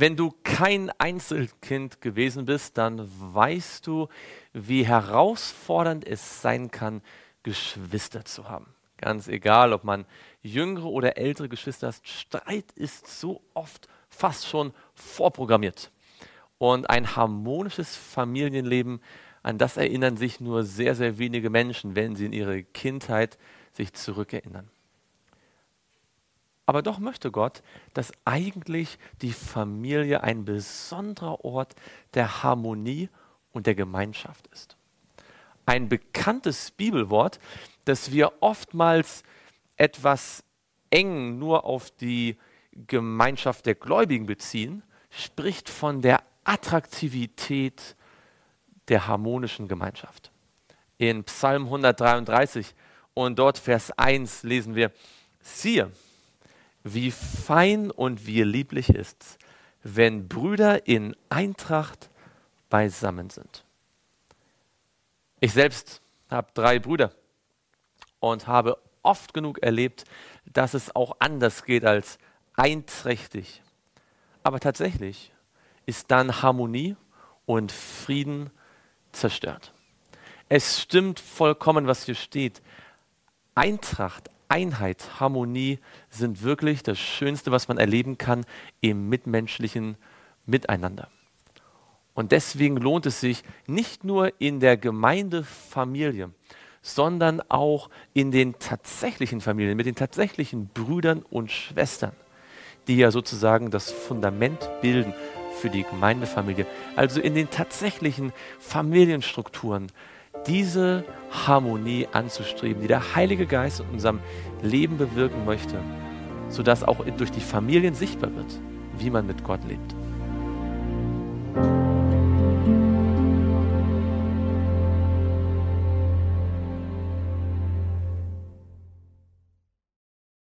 Wenn du kein Einzelkind gewesen bist, dann weißt du, wie herausfordernd es sein kann, Geschwister zu haben. Ganz egal, ob man jüngere oder ältere Geschwister hat, Streit ist so oft fast schon vorprogrammiert. Und ein harmonisches Familienleben, an das erinnern sich nur sehr, sehr wenige Menschen, wenn sie in ihre Kindheit sich zurückerinnern. Aber doch möchte Gott, dass eigentlich die Familie ein besonderer Ort der Harmonie und der Gemeinschaft ist. Ein bekanntes Bibelwort, das wir oftmals etwas eng nur auf die Gemeinschaft der Gläubigen beziehen, spricht von der Attraktivität der harmonischen Gemeinschaft. In Psalm 133 und dort Vers 1 lesen wir: Siehe, wie fein und wie lieblich ist's, wenn Brüder in Eintracht beisammen sind. Ich selbst habe 3 Brüder und habe oft genug erlebt, dass es auch anders geht als einträchtig. Aber tatsächlich ist dann Harmonie und Frieden zerstört. Es stimmt vollkommen, was hier steht. Eintracht, Einheit, Harmonie sind wirklich das Schönste, was man erleben kann im mitmenschlichen Miteinander. Und deswegen lohnt es sich nicht nur in der Gemeindefamilie, sondern auch in den tatsächlichen Familien, mit den tatsächlichen Brüdern und Schwestern, die ja sozusagen das Fundament bilden für die Gemeindefamilie. Also in den tatsächlichen Familienstrukturen diese Harmonie anzustreben, die der Heilige Geist in unserem Leben bewirken möchte, sodass auch durch die Familien sichtbar wird, wie man mit Gott lebt.